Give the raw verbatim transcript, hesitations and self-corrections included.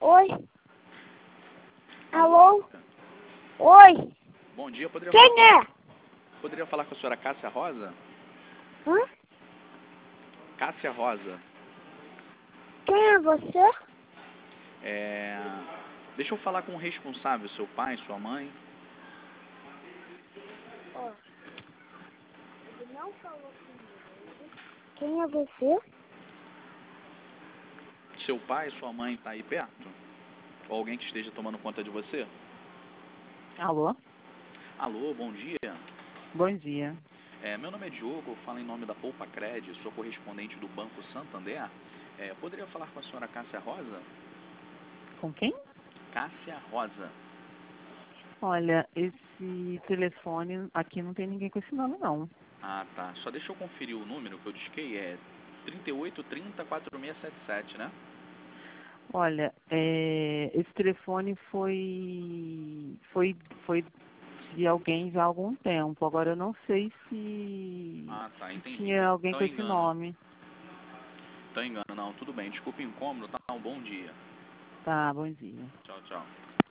Oi? Alô? Oi? Bom dia, poderia Quem falar, é? poderia falar com a senhora Cássia Rosa? Hã? Cássia Rosa. Quem é você? É... Deixa eu falar com o responsável, seu pai, sua mãe. Ó. Ele não falou comigo. Quem é você? Seu pai, sua mãe tá aí perto? Ou alguém que esteja tomando conta de você? Alô? Alô, bom dia. Bom dia. É, meu nome é Diogo, eu falo em nome da Poupa Cred, sou correspondente do Banco Santander. É, poderia falar com a senhora Cássia Rosa? Com quem? Cássia Rosa. Olha, esse telefone aqui não tem ninguém com esse nome, não. Ah, tá. Só deixa eu conferir o número que eu disquei, é trinta e oito, trinta, quatro seis sete sete, né? Olha, é, esse telefone foi, foi, foi de alguém já há algum tempo. Agora eu não sei se, Ah, tá, se entendi. tinha alguém Então com esse engano. nome. Então engano, não, tudo bem. Desculpa o incômodo, tá? Um bom dia. Tá, bom dia. Tchau, tchau.